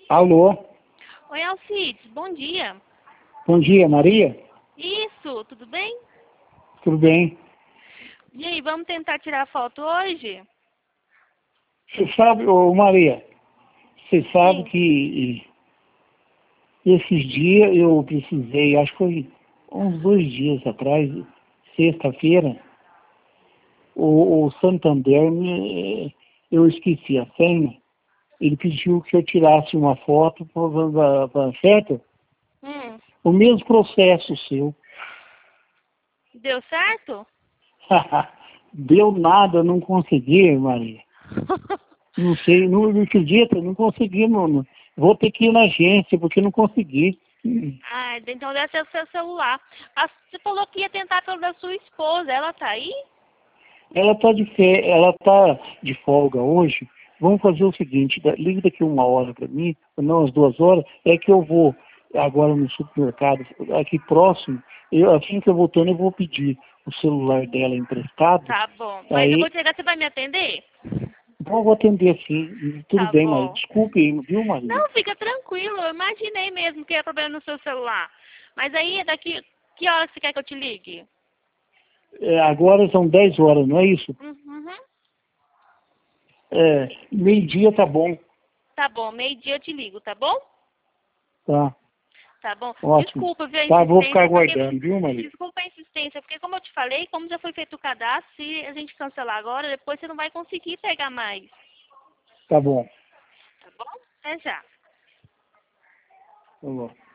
Alô, Oi, Alcides, bom dia. bom dia, Maria. Isso, tudo bem? Tudo bem? E aí, vamos tentar tirar foto hoje? Você sabe, ô Maria, você sabe Sim. que esses dias eu precisei, acho que foi uns 2 dias atrás, sexta-feira, o Santander, eu esqueci a senha, ele pediu que eu tirasse uma foto, certo? Hum, O mesmo processo seu. deu certo? Deu nada, não consegui, Maria. Não sei, não acredita, não consegui, mano. Vou ter que ir na agência, porque não consegui. Ah, então deve ser o seu celular. Você falou que ia tentar pelo da sua esposa, ela tá aí? Ela tá de folga hoje. Vamos fazer o seguinte, liga daqui 1 hora para mim, ou não, às 2 horas, é que eu vou agora no supermercado, aqui próximo, assim que eu voltando, eu vou pedir o celular dela emprestado. Tá bom, mas eu vou Aí, chegar, você vai me atender? então eu vou atender sim. Tudo Tá bem, Maria. bom. Desculpe aí, viu, Maria? Não, fica tranquilo, eu imaginei mesmo que ia problema no seu celular. Mas aí, daqui, que hora você quer que eu te ligue? Agora são 10 horas, não é isso? Uhum. Meio-dia tá bom. Tá bom, meio-dia eu te ligo, tá bom? Tá, Tá bom? ótimo. Desculpa, viu, a Tá, vou ficar insistência, porque... aguardando, viu, Maria? Desculpa a insistência, porque como eu te falei, como já foi feito o cadastro, se a gente cancelar agora, depois você não vai conseguir pegar mais. Tá bom. Tá bom? Até já. Tá bom.